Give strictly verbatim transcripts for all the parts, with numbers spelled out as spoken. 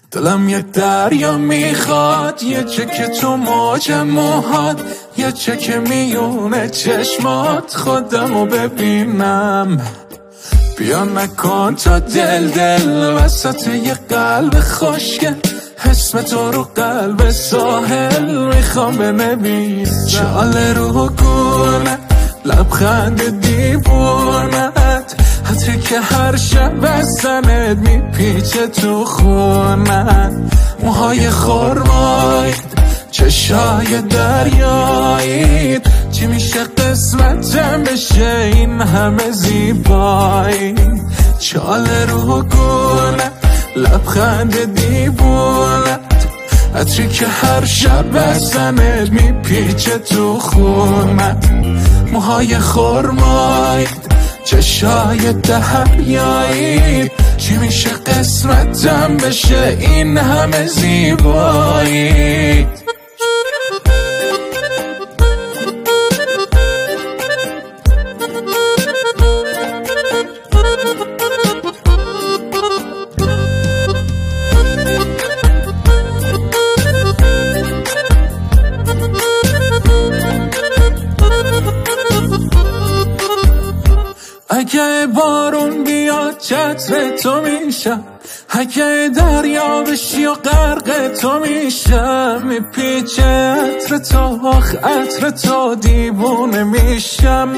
دلم یه دریا میخواد، یه چک تو موج موهات، یه چک میونه چشمات، خودمو ببینم. بیا نکن تا دل دل وسط یه قلب خوشگل، اسم تو رو قلب ساحل میخوام بنویسم. شال رو گونه لبخند دیوونت، حتی که هر شب بستنت میپیچه تو خونت. موهای خرمایید، چشای دریایید، چی میشه قسمتم بشه این همه زیبایی. چال رو گونه لبخند دیوونت، عطری که هر شب بستنت میپیچه تو خونت. موهای خرمایید، چشای دریایید، چی میشه قسمتم بشه این همه زیبایی. اگه بارون بیاد چتر تو میشم، اگه دریا بشی و غرق تو میشم، میپیچه عطر تو، آخ عطر تو، دیوونه میشم،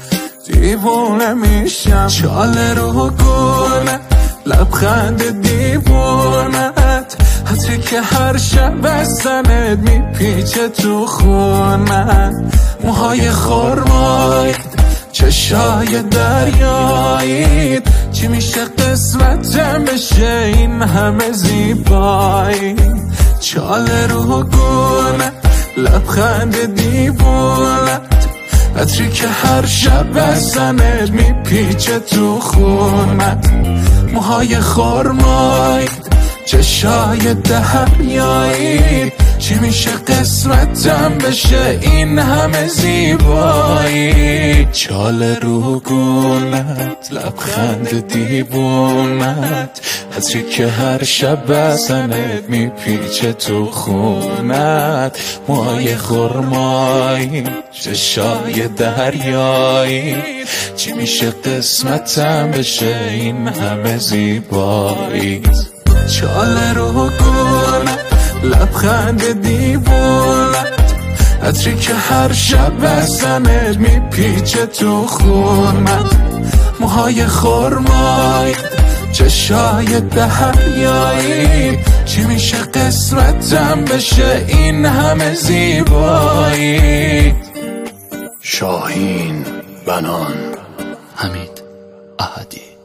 دیوونه میشم. چال رو گونه لبخند دیوونت، حتی که هر شب بستنت میپیچه تو خونت. موهای خرمایید، چشای دریایید، چی میشه قسمتم بشه این همه زیبایی. چال رو گونه لبخند دیوونت، عطری که هر شب بستنت میپیچه تو خونت. موهای خرمایید، چشای دریایید، چی میشه قسمتم بشه این همه زیبایی. چال رو گونت لبخند دیوونت، عطری که هر شب بزنت میپیچه تو خونت. موهای خرمایی، چشای دریایی، چی میشه قسمتم بشه این همه زیبایی. چال رو گونت لبخند دیوونت، عطری که هر شب بزنت میپیچه تو خونت. موهای خرمایی، چشای دریایی، چی میشه قسمتم بشه این همه زیبایی. شاهین بنان، حمید احدی.